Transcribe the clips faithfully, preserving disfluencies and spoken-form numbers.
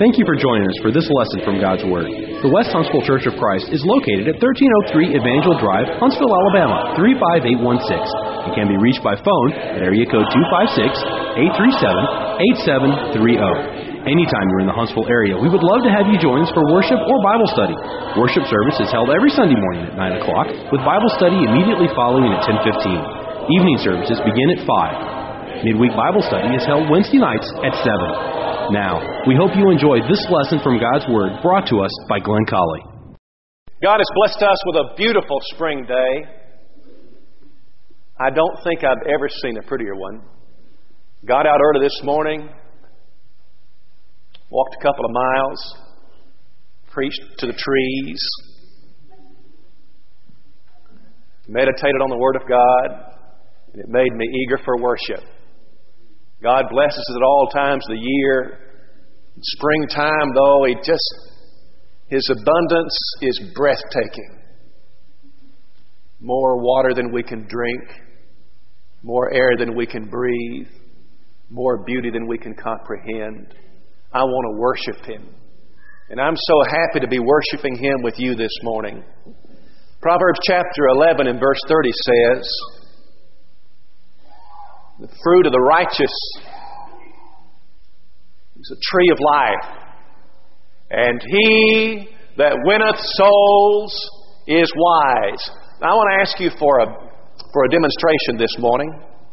Thank you for joining us for this lesson from God's Word. The West Huntsville Church of Christ is located at thirteen oh three Evangel Drive, Huntsville, Alabama, three five eight one six, and can be reached by phone at area code two five six, eight three seven, eight seven three zero. Anytime you're in the Huntsville area, we would love to have you join us for worship or Bible study. Worship service is held every Sunday morning at nine o'clock, with Bible study immediately following at ten fifteen. Evening services begin at five. Midweek Bible study is held Wednesday nights at seven. Now, we hope you enjoyed this lesson from God's Word brought to us by Glenn Colley. God has blessed us with a beautiful spring day. I don't think I've ever seen a prettier one. Got out early this morning, walked a couple of miles, preached to the trees, meditated on the Word of God, and it made me eager for worship. God blesses us at all times of the year. Springtime, though, He just, His abundance is breathtaking. More water than we can drink, more air than we can breathe, more beauty than we can comprehend. I want to worship Him. And I'm so happy to be worshiping Him with you this morning. Proverbs chapter eleven and verse thirty says, "The fruit of the righteous is a tree of life, and he that winneth souls is wise." Now, I want to ask you for a for a demonstration this morning.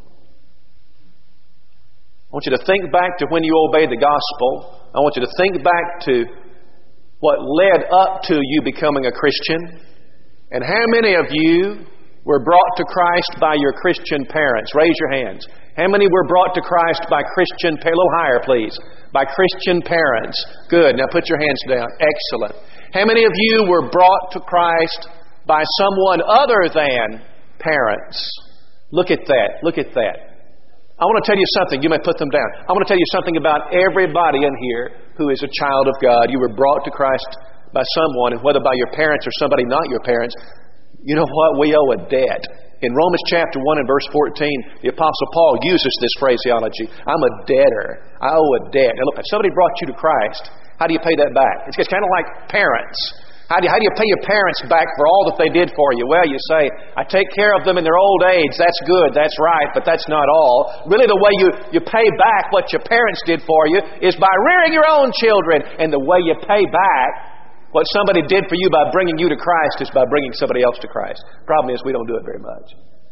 I want you to think back to when you obeyed the gospel. I want you to think back to what led up to you becoming a Christian. And how many of you were brought to Christ by your Christian parents? Raise your hands. How many were brought to Christ by Christian parents? A little higher, please. By Christian parents. Good. Now put your hands down. Excellent. How many of you were brought to Christ by someone other than parents? Look at that. Look at that. I want to tell you something. You may put them down. I want to tell you something about everybody in here who is a child of God. You were brought to Christ by someone, and whether by your parents or somebody not your parents, you know what? We owe a debt. In Romans chapter one and verse fourteen, the Apostle Paul uses this phraseology. I'm a debtor. I owe a debt. Now look, if somebody brought you to Christ, how do you pay that back? It's kind of like parents. How do, you, how do you pay your parents back for all that they did for you? Well, you say, I take care of them in their old age. That's good. That's right. But that's not all. Really, the way you, you pay back what your parents did for you is by rearing your own children. And the way you pay back what somebody did for you by bringing you to Christ is by bringing somebody else to Christ. Problem is, we don't do it very much.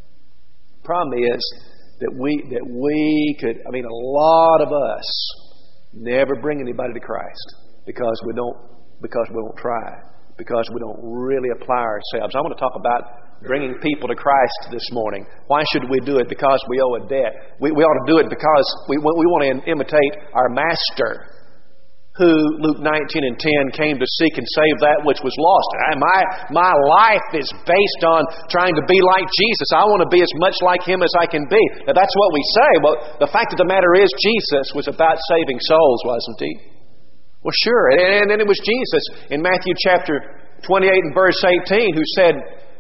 Problem is that we that we could, I mean, a lot of us never bring anybody to Christ because we don't because we won't try, because we don't really apply ourselves. I want to talk about bringing people to Christ this morning. Why should we do it? Because we owe a debt. We, we ought to do it because we we want to imitate our Master, who, Luke nineteen and ten, came to seek and save that which was lost. And my, my life is based on trying to be like Jesus. I want to be as much like Him as I can be. Now, that's what we say. Well, the fact of the matter is, Jesus was about saving souls, wasn't He? Well, sure. And, and it was Jesus in Matthew chapter twenty-eight and verse eighteen who said,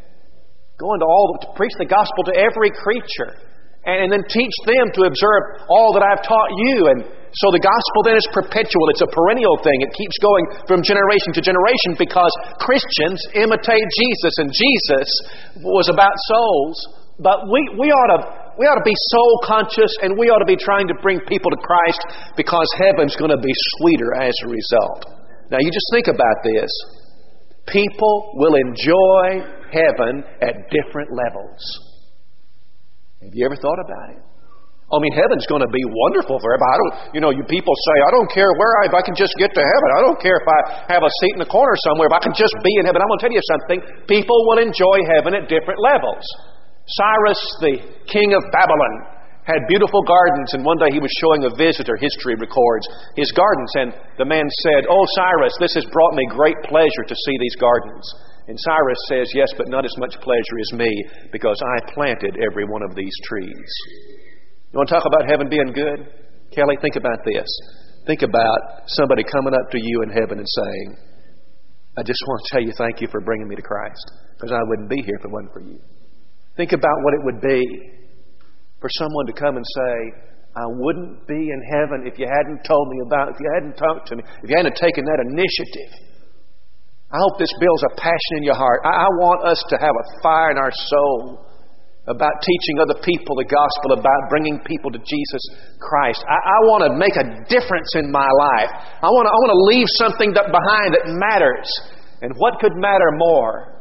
go into all, to preach the gospel to every creature, and, and then teach them to observe all that I've taught you. And so the gospel then is perpetual. It's a perennial thing. It keeps going from generation to generation because Christians imitate Jesus, and Jesus was about souls. But we, we ought to we ought to be soul conscious, and we ought to be trying to bring people to Christ because heaven's going to be sweeter as a result. Now you just think about this. People will enjoy heaven at different levels. Have you ever thought about it? I mean, heaven's going to be wonderful for everybody. I don't, you know, you people say, I don't care where I, if I can just get to heaven. I don't care if I have a seat in the corner somewhere. If I can just be in heaven. I'm going to tell you something. People will enjoy heaven at different levels. Cyrus, the king of Babylon, had beautiful gardens, and one day he was showing a visitor, history records, his gardens, and the man said, oh, Cyrus, this has brought me great pleasure to see these gardens. And Cyrus says, yes, but not as much pleasure as me, because I planted every one of these trees. You want to talk about heaven being good? Kelly, think about this. Think about somebody coming up to you in heaven and saying, I just want to tell you thank you for bringing me to Christ, because I wouldn't be here if it wasn't for you. Think about what it would be for someone to come and say, I wouldn't be in heaven if you hadn't told me about it, if you hadn't talked to me, if you hadn't taken that initiative. I hope this builds a passion in your heart. I, I want us to have a fire in our soul about teaching other people the gospel, about bringing people to Jesus Christ. I, I want to make a difference in my life. I want to, I want to leave something that behind that matters. And what could matter more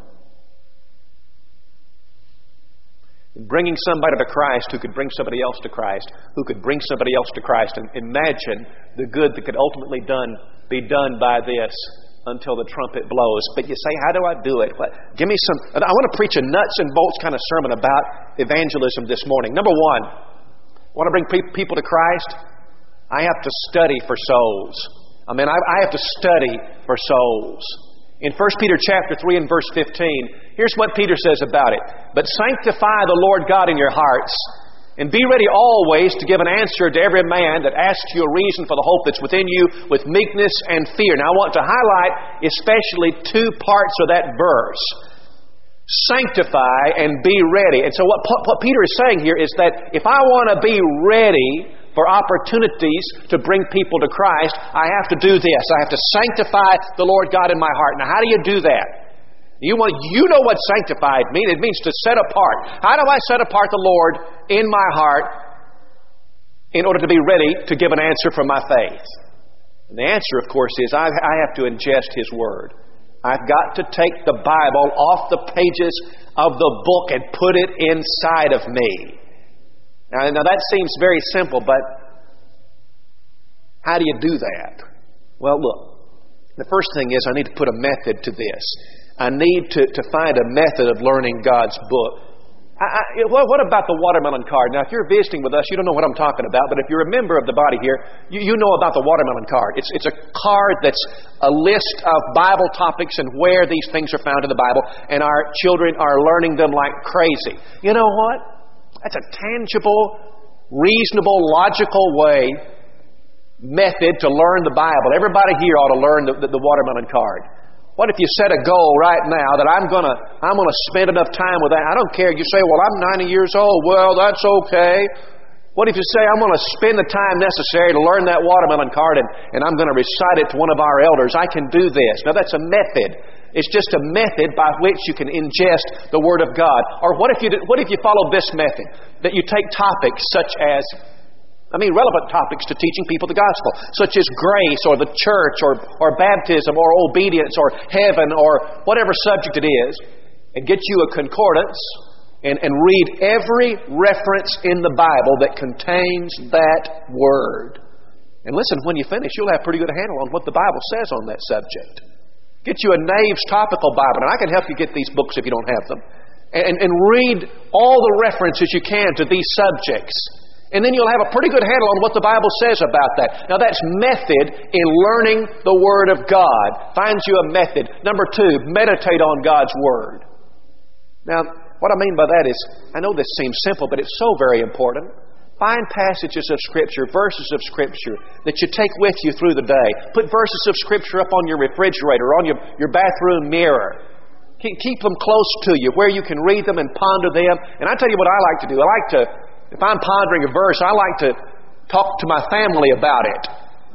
than bringing somebody to Christ who could bring somebody else to Christ, who could bring somebody else to Christ, and imagine the good that could ultimately done be done by this until the trumpet blows. But you say, how do I do it? What, give me some... I want to preach a nuts and bolts kind of sermon about evangelism this morning. Number one, I want to bring pe- people to Christ. I have to study for souls. I mean, I, I have to study for souls. In First Peter chapter three and verse fifteen, here's what Peter says about it. But sanctify the Lord God in your hearts, and be ready always to give an answer to every man that asks you a reason for the hope that's within you with meekness and fear. Now I want to highlight especially two parts of that verse. Sanctify and be ready. And so what, what Peter is saying here is that if I want to be ready for opportunities to bring people to Christ, I have to do this. I have to sanctify the Lord God in my heart. Now how do you do that? You want, you know what sanctified means. It means to set apart. How do I set apart the Lord in my heart in order to be ready to give an answer from my faith? And the answer, of course, is I, I have to ingest His Word. I've got to take the Bible off the pages of the book and put it inside of me. Now, now that seems very simple, but how do you do that? Well, look, the first thing is I need to put a method to this. I need to, to find a method of learning God's book. I, I, what about the watermelon card? Now, if you're visiting with us, you don't know what I'm talking about, but if you're a member of the body here, you, you know about the watermelon card. It's, it's a card that's a list of Bible topics and where these things are found in the Bible, and our children are learning them like crazy. You know what? That's a tangible, reasonable, logical way, method to learn the Bible. Everybody here ought to learn the, the, the watermelon card. What if you set a goal right now that I'm gonna I'm gonna spend enough time with that? I don't care. You say, well, I'm ninety years old. Well, that's okay. What if you say, I'm gonna spend the time necessary to learn that watermelon card and, and I'm gonna recite it to one of our elders? I can do this. Now that's a method. It's just a method by which you can ingest the Word of God. Or what if you what if you follow this method? That you take topics such as I mean, relevant topics to teaching people the gospel, such as grace or the church or, or baptism or obedience or heaven or whatever subject it is, and get you a concordance and, and read every reference in the Bible that contains that word. And listen, when you finish, you'll have a pretty good handle on what the Bible says on that subject. Get you a Nave's Topical Bible, and I can help you get these books if you don't have them, and, and read all the references you can to these subjects. And then you'll have a pretty good handle on what the Bible says about that. Now that's method in learning the Word of God. Finds you a method. Number two, meditate on God's Word. Now, what I mean by that is, I know this seems simple, but it's so very important. Find passages of Scripture, verses of Scripture that you take with you through the day. Put verses of Scripture up on your refrigerator, on your, your bathroom mirror. Keep, keep them close to you where you can read them and ponder them. And I tell you what I like to do. I like to If I'm pondering a verse, I like to talk to my family about it.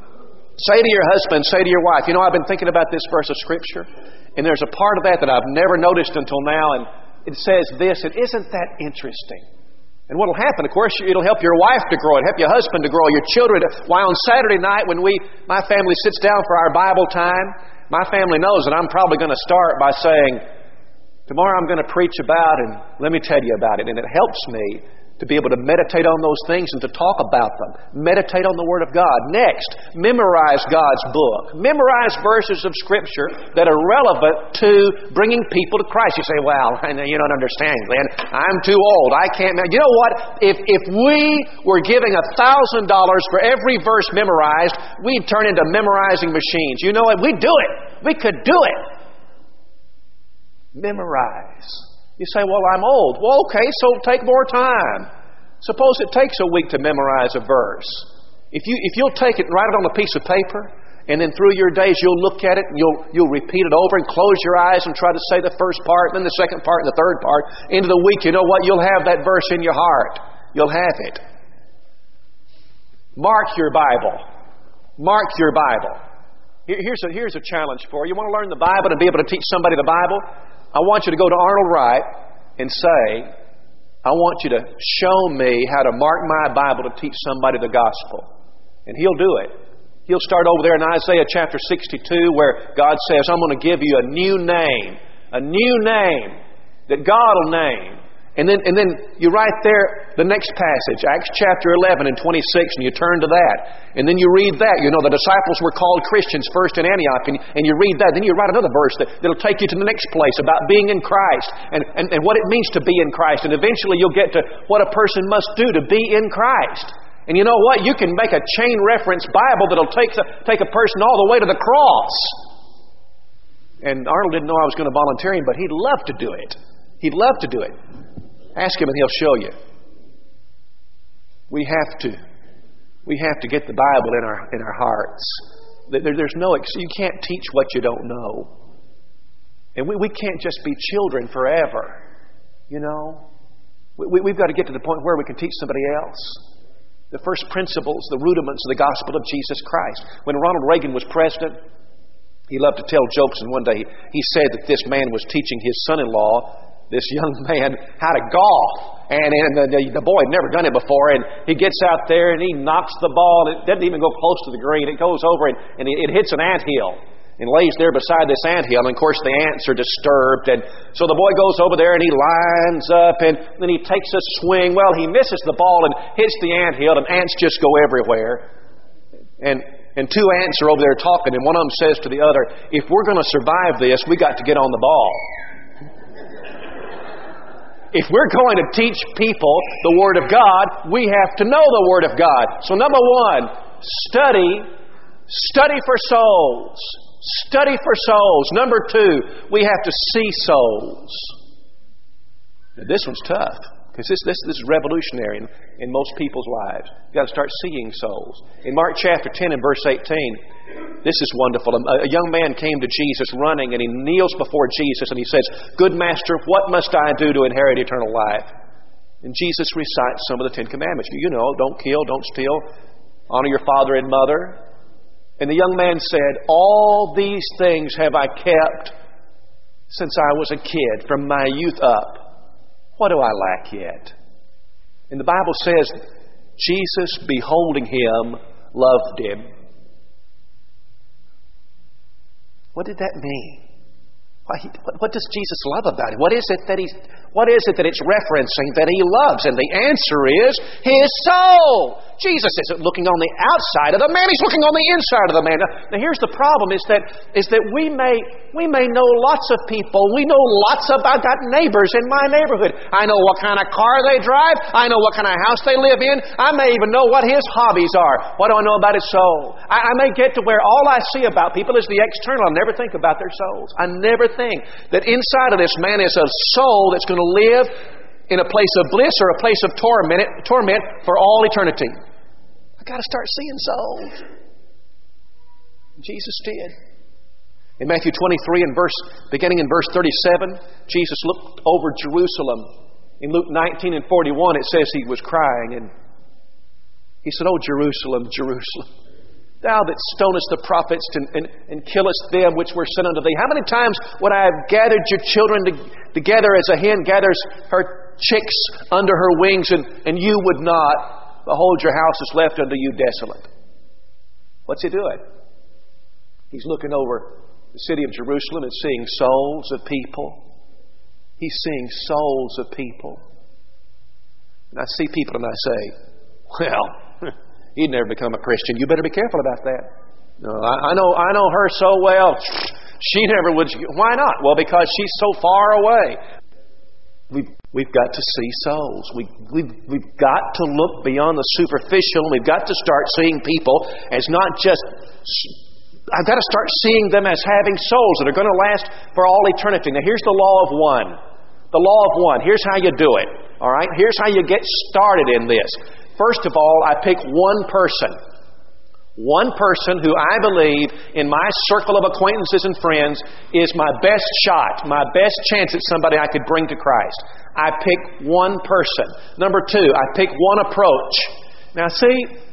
Say to your husband, say to your wife, you know, I've been thinking about this verse of Scripture, and there's a part of that that I've never noticed until now, and it says this, and isn't that interesting? And what will happen, of course, it'll help your wife to grow, it'll help your husband to grow, your children. To, why on Saturday night when we, my family sits down for our Bible time, my family knows that I'm probably going to start by saying, tomorrow I'm going to preach about, and let me tell you about it, and it helps me to be able to meditate on those things and to talk about them. Meditate on the Word of God. Next, memorize God's book. Memorize verses of Scripture that are relevant to bringing people to Christ. You say, well, you don't understand, Glenn. I'm too old. I can't. You know what? If, if we were giving a thousand dollars for every verse memorized, we'd turn into memorizing machines. You know what? We'd do it. We could do it. Memorize. You say, well, I'm old. Well, okay, so take more time. Suppose it takes a week to memorize a verse. If, you, if you'll take it and write it on a piece of paper, and then through your days you'll look at it and you'll, you'll repeat it over and close your eyes and try to say the first part, and then the second part and the third part. Into the week, you know what? You'll have that verse in your heart. You'll have it. Mark your Bible. Mark your Bible. Here, here's, a, here's a challenge for you. You want to learn the Bible and be able to teach somebody the Bible? I want you to go to Arnold Wright and say, I want you to show me how to mark my Bible to teach somebody the gospel. And he'll do it. He'll start over there in Isaiah chapter sixty-two where God says, I'm going to give you a new name. A new name that God will name. And then, and then you write there the next passage, Acts chapter eleven and twenty-six, and you turn to that. And then you read that. You know, the disciples were called Christians first in Antioch, and, and you read that. Then you write another verse that, that'll take you to the next place about being in Christ and, and, and what it means to be in Christ. And eventually you'll get to what a person must do to be in Christ. And you know what? You can make a chain reference Bible that'll take, take a person all the way to the cross. And Arnold didn't know I was going to volunteer him, but he'd love to do it. He'd love to do it. Ask him and he'll show you. We have to. We have to get the Bible in our in our hearts. There, there's no. You can't teach what you don't know. And we, we can't just be children forever. You know, we, we've got to get to the point where we can teach somebody else. The first principles, the rudiments of the gospel of Jesus Christ. When Ronald Reagan was president, he loved to tell jokes, and one day he said that this man was teaching his son-in-law, this young man, how to golf. And, and the, the, the boy had never done it before, and he gets out there and he knocks the ball. It doesn't even go close to the green. It goes over and, and it, it hits an anthill and lays there beside this anthill. And of course the ants are disturbed. And so the boy goes over there and he lines up, and then he takes a swing. Well, he misses the ball and hits the anthill, and ants just go everywhere. And And two ants are over there talking, and one of them says to the other, if we're going to survive this, we got to get on the ball. If we're going to teach people the Word of God, we have to know the Word of God. So number one, study, study for souls. Study for souls. Number two, we have to see souls. Now, this one's tough. Because this, this, this is revolutionary in, in most people's lives. You've got to start seeing souls. In Mark chapter ten and verse eighteen, this is wonderful. A, a young man came to Jesus running, and he kneels before Jesus and he says, Good Master, what must I do to inherit eternal life? And Jesus recites some of the Ten Commandments. You know, don't kill, don't steal, honor your father and mother. And the young man said, All these things have I kept since I was a kid, from my youth up. What do I lack yet? And the Bible says, Jesus, beholding him, loved him. What did that mean? Why, what, what does Jesus love about him? What is it that he's, what is it that it's referencing that he loves? And the answer is his soul. Jesus isn't looking on the outside of the man, he's looking on the inside of the man. Now, now here's the problem is that is that we may we may know lots of people. We know lots of I've got neighbors in my neighborhood. I know what kind of car they drive. I know what kind of house they live in. I may even know what his hobbies are. What do I know about his soul? I, I may get to where all I see about people is the external. I never think about their souls. I never think that inside of this man is a soul that's going to live in a place of bliss or a place of torment, torment for all eternity. I've got to start seeing souls. Jesus did. In Matthew twenty-three, and verse, beginning in verse thirty-seven, Jesus looked over Jerusalem. In Luke nineteen and forty-one, it says he was crying, and he said, Oh, Jerusalem, Jerusalem, thou that stonest the prophets and, and, and killest them which were sent unto thee. How many times would I have gathered your children to, together as a hen gathers her chicks under her wings, and, and you would not? Behold, your house is left unto you desolate. What's he doing? He's looking over the city of Jerusalem and seeing souls of people. He's seeing souls of people. And I see people and I say, well, he'd never become a Christian. You better be careful about that. No, I, I know I know her so well. She never would. Why not? Well, because she's so far away. We've, we've got to see souls. We, we've, we've got to look beyond the superficial. We've got to start seeing people as not just... I've got to start seeing them as having souls that are going to last for all eternity. Now, here's the law of one. The law of one. Here's how you do it. All right? Here's how you get started in this. First of all, I pick one person. One person who I believe in my circle of acquaintances and friends is my best shot, my best chance at somebody I could bring to Christ. I pick one person. Number two, I pick one approach. Now see,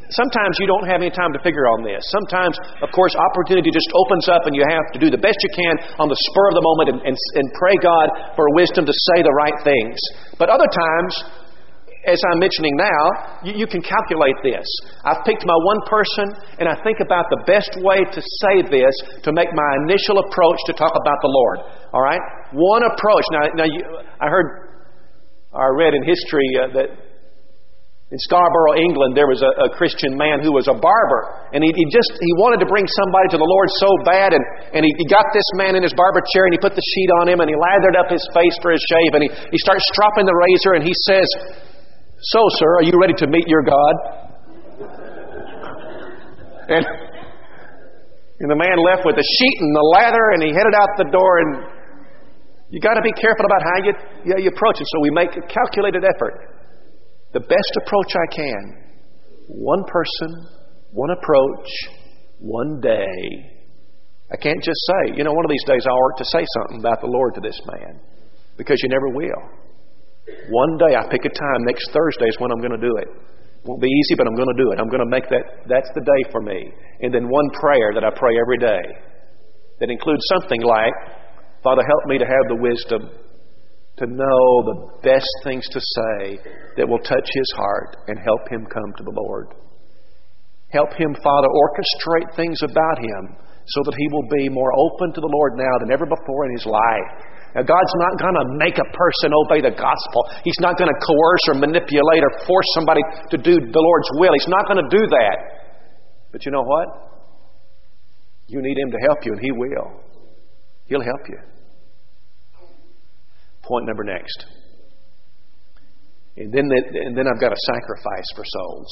sometimes you don't have any time to figure on this. Sometimes, of course, opportunity just opens up and you have to do the best you can on the spur of the moment and, and, and pray God for wisdom to say the right things. But other times, as I'm mentioning now, you, you can calculate this. I've picked my one person and I think about the best way to say this to make my initial approach to talk about the Lord. All right? One approach. Now, now you, I heard, I read in history uh, that in Scarborough, England, there was a, a Christian man who was a barber. And he, he just, he wanted to bring somebody to the Lord so bad. And, and he, he got this man in his barber chair and he put the sheet on him and he lathered up his face for his shave. And he, he starts stropping the razor and he says, "So, sir, are you ready to meet your God?" And, and the man left with the sheet and the lather and he headed out the door. And you got to be careful about how you, how you approach it. So we make a calculated effort. The best approach I can. One person, one approach, one day. I can't just say, you know, one of these days I'll work to say something about the Lord to this man. Because you never will. One day I pick a time. Next Thursday is when I'm going to do it. It won't be easy, but I'm going to do it. I'm going to make that, that's the day for me. And then one prayer that I pray every day. That includes something like, Father, help me to have the wisdom to know the best things to say that will touch his heart and help him come to the Lord. Help him, Father, orchestrate things about him so that he will be more open to the Lord now than ever before in his life. Now, God's not going to make a person obey the gospel. He's not going to coerce or manipulate or force somebody to do the Lord's will. He's not going to do that. But you know what? You need him to help you, and he will. He'll help you. Point number next. And then, the, and then I've got to sacrifice for souls.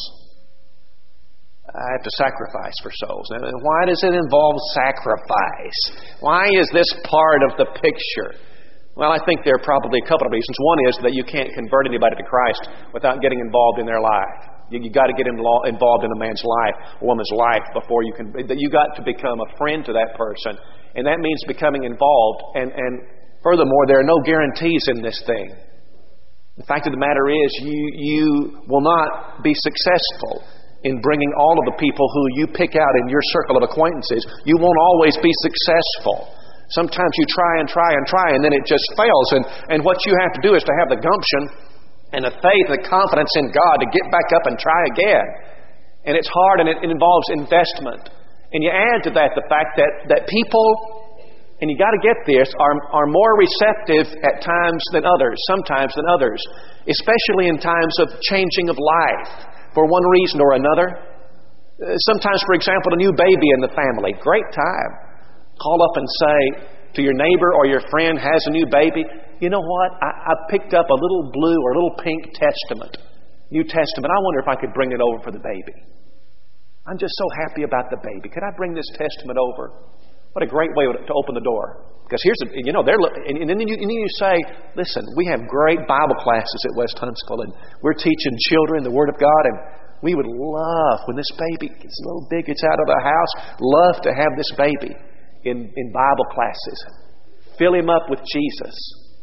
I have to sacrifice for souls. Now, why does it involve sacrifice? Why is this part of the picture? Well, I think there are probably a couple of reasons. One is that you can't convert anybody to Christ without getting involved in their life. You, you got to get involved in a man's life, a woman's life, before you can. You got to become a friend to that person, and that means becoming involved. And, and furthermore, there are no guarantees in this thing. The fact of the matter is, you you will not be successful in bringing all of the people who you pick out in your circle of acquaintances. You won't always be successful. Sometimes you try and try and try and then it just fails. And, and what you have to do is to have the gumption and the faith, the confidence in God to get back up and try again. And it's hard and it, it involves investment. And you add to that the fact that, that people, and you got to get this, are, are more receptive at times than others, sometimes than others, especially in times of changing of life for one reason or another. Sometimes, for example, a new baby in the family, great time. Call up and say to your neighbor or your friend has a new baby, you know what, I, I picked up a little blue or a little pink Testament, New Testament. I wonder if I could bring it over for the baby. I'm just so happy about the baby. Could I bring this Testament over? What a great way to open the door. Because here's, a, you know, they're, and then you, and then you say, listen, we have great Bible classes at West Huntsville, and we're teaching children the Word of God, and we would love, when this baby gets a little big, gets out of the house, love to have this baby in, in Bible classes. Fill him up with Jesus.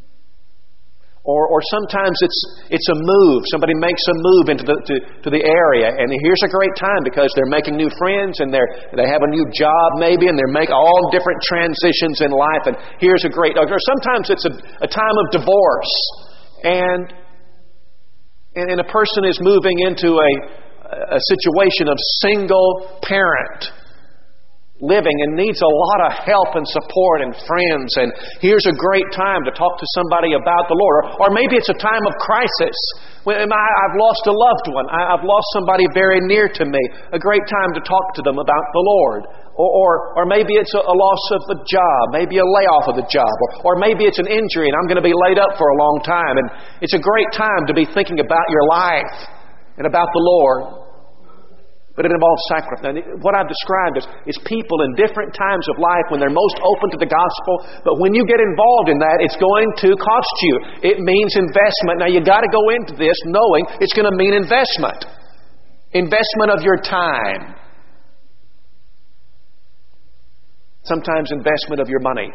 Or, or sometimes it's it's a move. Somebody makes a move into the to, to the area, and here's a great time because they're making new friends and they're they have a new job maybe, and they're making all different transitions in life. And here's a great. Or sometimes it's a, a time of divorce, and and, and a person is moving into a a situation of single parent living and needs a lot of help and support and friends, and here's a great time to talk to somebody about the Lord. Or, or maybe it's a time of crisis. When I, I've lost a loved one. I, I've lost somebody very near to me. A great time to talk to them about the Lord. Or, or, or maybe it's a, a loss of a job, maybe a layoff of the job, or, or maybe it's an injury and I'm going to be laid up for a long time. And it's a great time to be thinking about your life and about the Lord. But it involves sacrifice. Now, what I've described is, is people in different times of life when they're most open to the gospel. But when you get involved in that, it's going to cost you. It means investment. Now, you got to go into this knowing it's going to mean investment. Investment of your time. Sometimes investment of your money.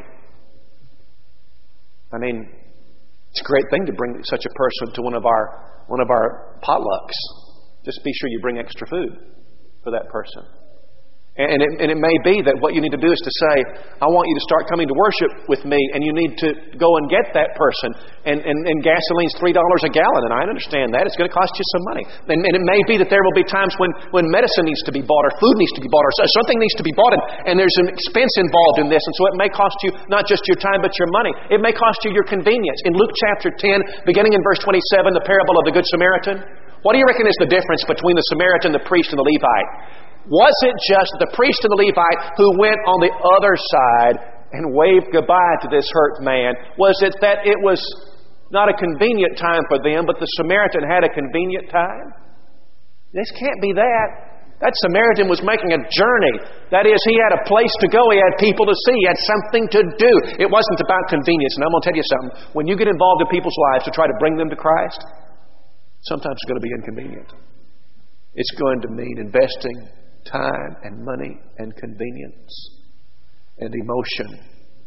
I mean, it's a great thing to bring such a person to one of our one of our potlucks. Just be sure you bring extra food. for that person. And it, and it may be that what you need to do is to say, I want you to start coming to worship with me, and you need to go and get that person. And, and, and gasoline's three dollars a gallon, and I understand that. It's going to cost you some money. And, and it may be that there will be times when, when medicine needs to be bought, or food needs to be bought, or something needs to be bought, and, and there's an expense involved in this. And so it may cost you not just your time, but your money. It may cost you your convenience. In Luke chapter ten, beginning in verse twenty-seven, the parable of the Good Samaritan, what do you reckon is the difference between the Samaritan, the priest, and the Levite? Was it just the priest and the Levite who went on the other side and waved goodbye to this hurt man? Was it that it was not a convenient time for them, but the Samaritan had a convenient time? This can't be that. That Samaritan was making a journey. That is, he had a place to go. He had people to see. He had something to do. It wasn't about convenience. And I'm going to tell you something. When you get involved in people's lives to try to bring them to Christ, sometimes it's going to be inconvenient. It's going to mean investing time and money and convenience and emotion.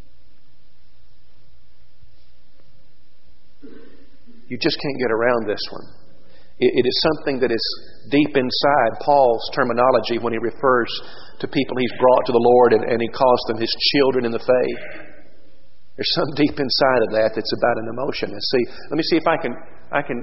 You just can't get around this one. It, it is something that is deep inside Paul's terminology when he refers to people he's brought to the Lord, and, and he calls them his children in the faith. There's some deep inside of that that's about an emotion. And see, let me see if I can I can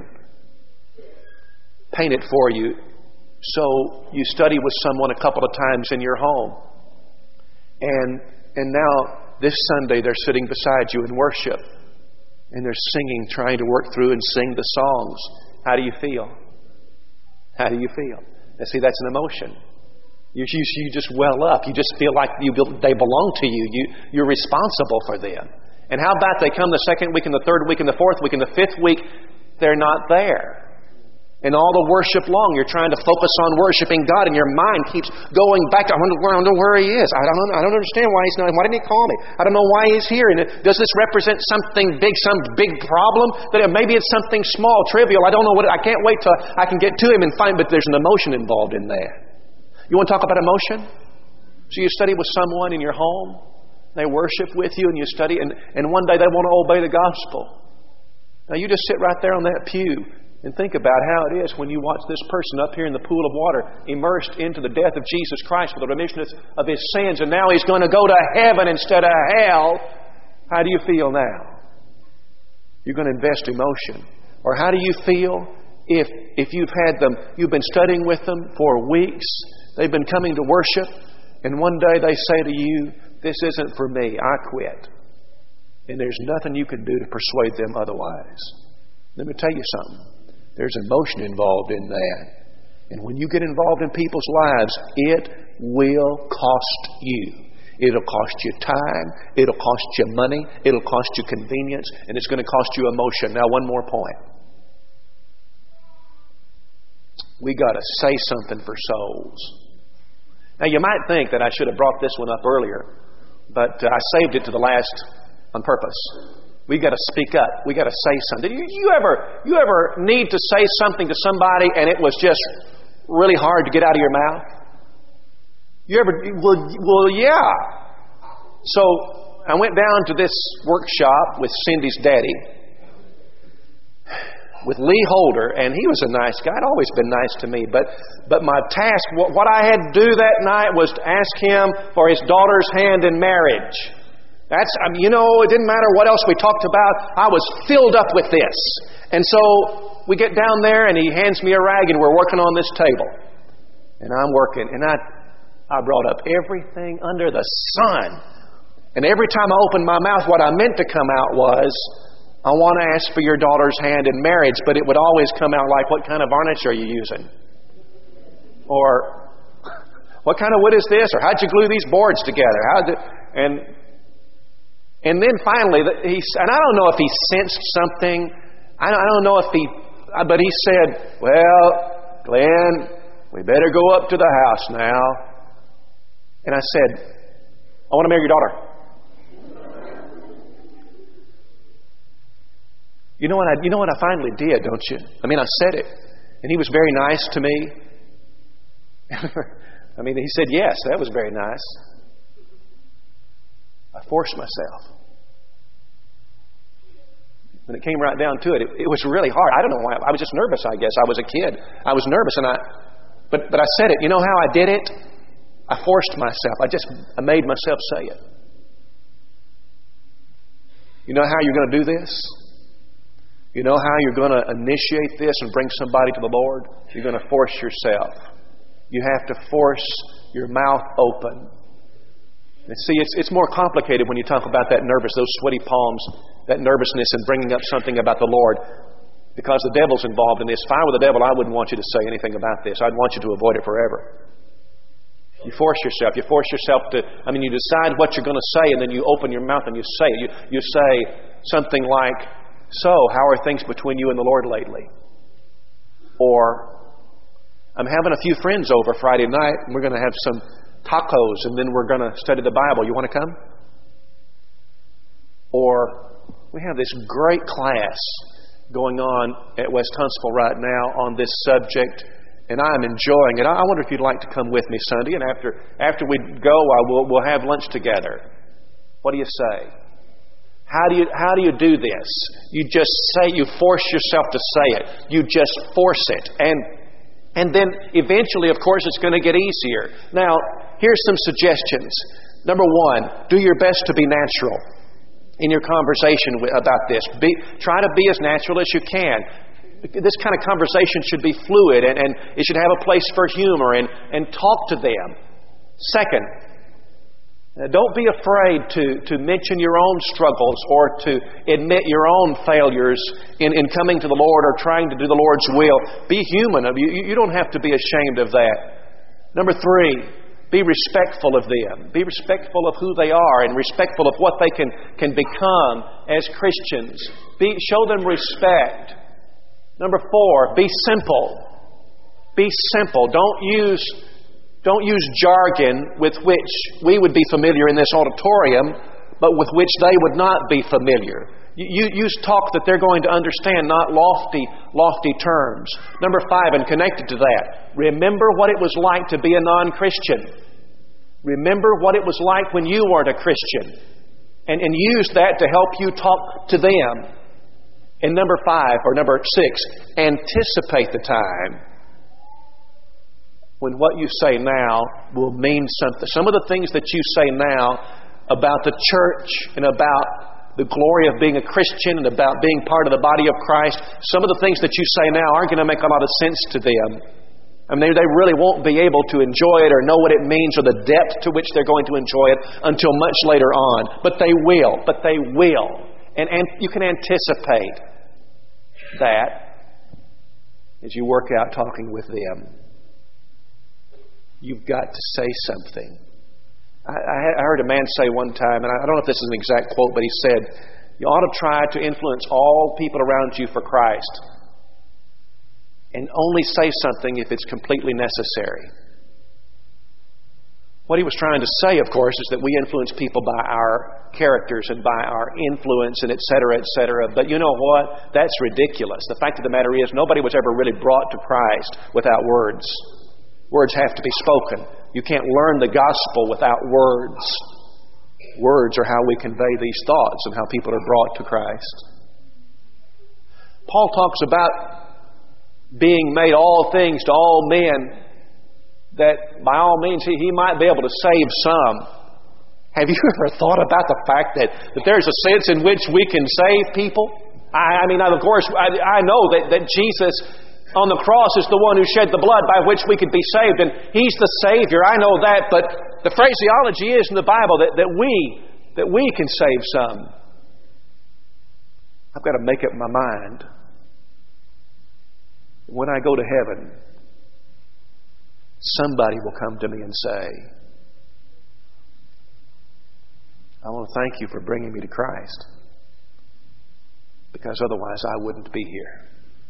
paint it for you. So you study with someone a couple of times in your home. And and now this Sunday they're sitting beside you in worship. And they're singing, trying to work through and sing the songs. How do you feel? How do you feel? And see, that's an emotion. You, you, you just well up. You just feel like you, they belong to you. you. You're responsible for them. And how about they come the second week and the third week and the fourth week and the fifth week, they're not there. And all the worship long, you're trying to focus on worshiping God, and your mind keeps going back to, I wonder, I wonder where He is. I don't, I don't understand why He's not. Why didn't He call me? I don't know why He's here. And does this represent something big, some big problem? That maybe it's something small, trivial. I don't know what. It, I can't wait till I can get to Him and find. But there's an emotion involved in that. You want to talk about emotion? So you study with someone in your home. They worship with you, and you study, and, and one day they want to obey the gospel. Now you just sit right there on that pew and think about how it is when you watch this person up here in the pool of water, immersed into the death of Jesus Christ for the remission of his sins, and now he's going to go to heaven instead of hell. How do you feel now? You're going to invest emotion. Or how do you feel if if you've had them, you've been studying with them for weeks, they've been coming to worship, and one day they say to you, this isn't for me, I quit. And there's nothing you can do to persuade them otherwise. Let me tell you something. There's emotion involved in that. And when you get involved in people's lives, it will cost you. It'll cost you time. It'll cost you money. It'll cost you convenience. And it's going to cost you emotion. Now, one more point. We got to say something for souls. Now, you might think that I should have brought this one up earlier, but uh, I saved it to the last on purpose. We got to speak up. We got to say something. You, you ever, you ever need to say something to somebody and it was just really hard to get out of your mouth? You ever? Well, well, yeah. So I went down to this workshop with Cindy's daddy, with Lee Holder, and he was a nice guy. I'd always been nice to me, but but my task, what, what I had to do that night was to ask him for his daughter's hand in marriage. That's, I mean, you know, it didn't matter what else we talked about. I was filled up with this. And so we get down there and he hands me a rag and we're working on this table. And I'm working and I I brought up everything under the sun. And every time I opened my mouth, what I meant to come out was, I want to ask for your daughter's hand in marriage, but it would always come out like, what kind of varnish are you using? Or, what kind of wood is this? Or how'd you glue these boards together? How'd you, and And then finally, he and I don't know if he sensed something. I don't know if he, but he said, well, Glenn, we better go up to the house now. And I said, I want to marry your daughter. You know what I, you know what I finally did, don't you? I mean, I said it. And he was very nice to me. I mean, he said, yes, that was very nice. I forced myself. When it came right down to it, it, it was really hard. I don't know why. I was just nervous, I guess. I was a kid. I was nervous, and I But but I said it. You know how I did it? I forced myself. I just I made myself say it. You know how you're going to do this? You know how you're going to initiate this and bring somebody to the Lord? You're going to force yourself. You have to force your mouth open. And see, it's it's more complicated when you talk about that nervous, those sweaty palms, that nervousness and bringing up something about the Lord, because the devil's involved in this. If I were the devil, I wouldn't want you to say anything about this. I'd want you to avoid it forever. You force yourself. You force yourself to, I mean, you decide what you're going to say, and then you open your mouth and you say it. You, you say something like, so, how are things between you and the Lord lately? Or, I'm having a few friends over Friday night, and we're going to have some tacos, and then we're going to study the Bible. You want to come? Or, we have this great class going on at West Huntsville right now on this subject, and I'm enjoying it. I wonder if you'd like to come with me Sunday, and after after we go, I will we'll have lunch together. What do you say? How do you how do you do this? You just say, you force yourself to say it. You just force it. And and then eventually, of course, it's going to get easier. Now, here's some suggestions. Number one, do your best to be natural in your conversation about this. Be, try to be as natural as you can. This kind of conversation should be fluid, and, and it should have a place for humor, and, and talk to them. Second, don't be afraid to, to mention your own struggles or to admit your own failures in, in coming to the Lord or trying to do the Lord's will. Be human. You, you don't have to be ashamed of that. Number three, be respectful of them. Be respectful of who they are and respectful of what they can, can become as Christians. Be, show them respect. Number four, be simple. Be simple. Don't use, don't use jargon with which we would be familiar in this auditorium, but with which they would not be familiar. You, you use talk that they're going to understand, not lofty, lofty terms. Number five, and connected to that, remember what it was like to be a non-Christian. Remember what it was like when you weren't a Christian. And, and use that to help you talk to them. And number five, or number six, anticipate the time when what you say now will mean something. Some of the things that you say now about the church and about the glory of being a Christian and about being part of the body of Christ, some of the things that you say now aren't going to make a lot of sense to them. I mean, they, they really won't be able to enjoy it or know what it means or the depth to which they're going to enjoy it until much later on. But they will. But they will. And, and you can anticipate that as you work out talking with them. You've got to say something. I, I heard a man say one time, and I don't know if this is an exact quote, but he said, you ought to try to influence all people around you for Christ, and only say something if it's completely necessary. What he was trying to say, of course, is that we influence people by our characters and by our influence and et cetera, et cetera. But you know what? That's ridiculous. The fact of the matter is nobody was ever really brought to Christ without words. Words have to be spoken. You can't learn the gospel without words. Words are how we convey these thoughts and how people are brought to Christ. Paul talks about being made all things to all men, that by all means he, he might be able to save some. Have you ever thought about the fact that, that there's a sense in which we can save people? I, I mean, of course, I, I know that, that Jesus on the cross is the one who shed the blood by which we could be saved, and He's the Savior. I know that, but the phraseology is in the Bible that, that we that we can save some. I've got to make up my mind. When I go to heaven, somebody will come to me and say, I want to thank you for bringing me to Christ, because otherwise I wouldn't be here.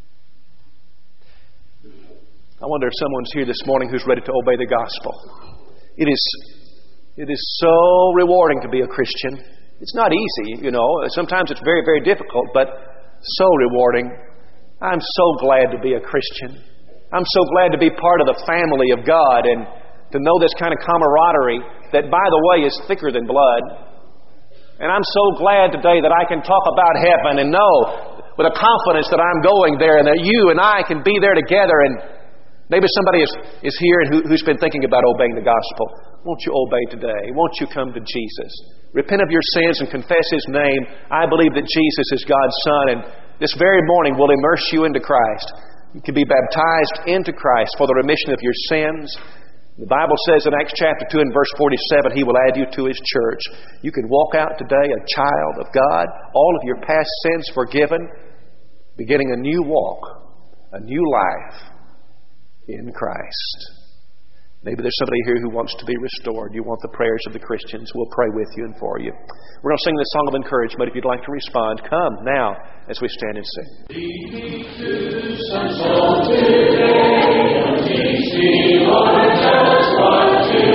I wonder if someone's here this morning who's ready to obey the gospel. It is, it is so rewarding to be a Christian. It's not easy, you know. Sometimes it's very, very difficult, but so rewarding. I'm so glad to be a Christian. I'm so glad to be part of the family of God and to know this kind of camaraderie that, by the way, is thicker than blood. And I'm so glad today that I can talk about heaven and know with a confidence that I'm going there and that you and I can be there together. And Maybe somebody is, is here and who, who's been thinking about obeying the gospel. Won't you obey today? Won't you come to Jesus? Repent of your sins and confess His name. I believe that Jesus is God's Son, and this very morning will immerse you into Christ. You can be baptized into Christ for the remission of your sins. The Bible says in Acts chapter two and verse forty-seven, He will add you to His church. You can walk out today a child of God, all of your past sins forgiven, beginning a new walk, a new life in Christ. Maybe there's somebody here who wants to be restored. You want the prayers of the Christians. We'll pray with you and for you. We're going to sing this song of encouragement. If you'd like to respond, come now as we stand and sing. Teach to some soul today, teach me, Lord, just what to